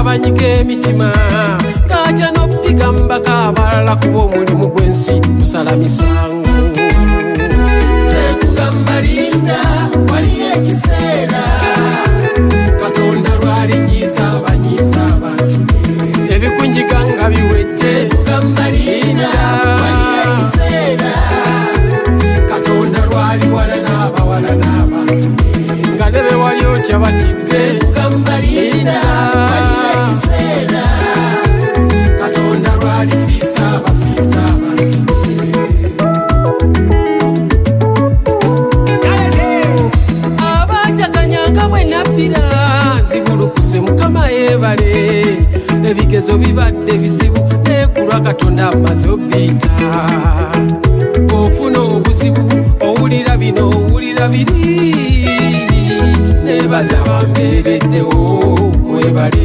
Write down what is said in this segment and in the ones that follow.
banyike emitima kaja n'obigamba kabalala kuba omulimu gw'ensi kusala misango. Nze kugamba linda waliyo ekiseera Katonda lwalinyiza abanyiza abantu ebikunjiga nga biwedde. Kugamba linda waliyo ekiseera Katonda lwali wala n'abawala n'abantu nga ne be wali otya batidde. Kugamba linda waliyo ekiseera Katonda lwali fiisa abafiisa abantu. Abajaganyanga bwe nabbira nzibulukuse Mukama yeebale ebigezo bibadde bizibu nekulwa Katonda amaze obbiita. Ofuna obuzibu owulira bino owulira biri nebaza bambeereddewo mwebale.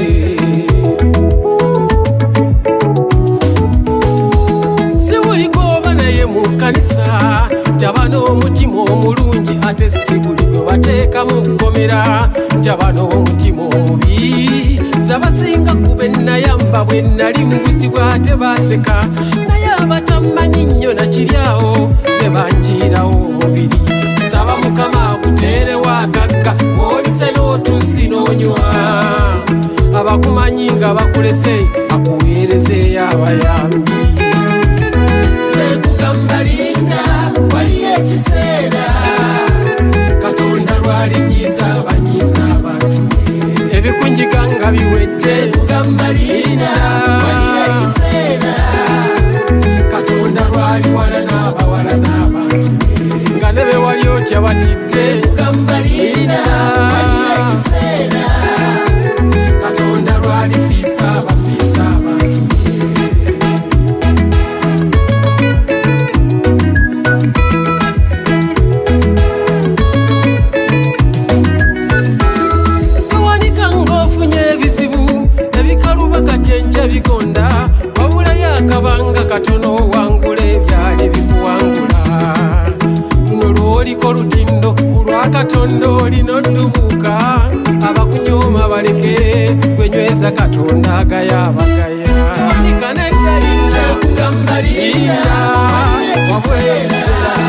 Sibuliko oba naye mu kkanisa njaba n'omutima omulungi ate sibuliko bateeka mu kkomera njaba n'omutima omubi. Zabasinga kube nayamba bwe nali mbuzibwa ate baseka naye abatamanyi nnyo nakiryawo ne banjiirawo omubiri. Saba Mukama akuteerewo akagga olise n'otusi n'onywa abakumanyi nga bakulese akuweerezeeyo abayambi. Nze kugamba linda waliyo ekiseera Katonda lwalinyiza abanyiza abantu ebikunjiga nga biwedde. Kugamba linda waliyo ekiseera Katonda lwali wala n'abawala n'abantu nga ne be wali otya batidde. Kugamba linda waliyo ekiseera Katonda lwali fiisa abafiisa abantu. Kawanika ng'ofunye ebizibu ebikaluba kati enkya bigonda wabulayo akabanga katono wangula ebyali bikuwangula. Luno lw'oliko lutindo ku lwa Katonda olina oddubuka abakunyooma baleke gwenyweza Katonda agayabagaya. Kawanika nedda linda kugamba linda wabulayo ekiseera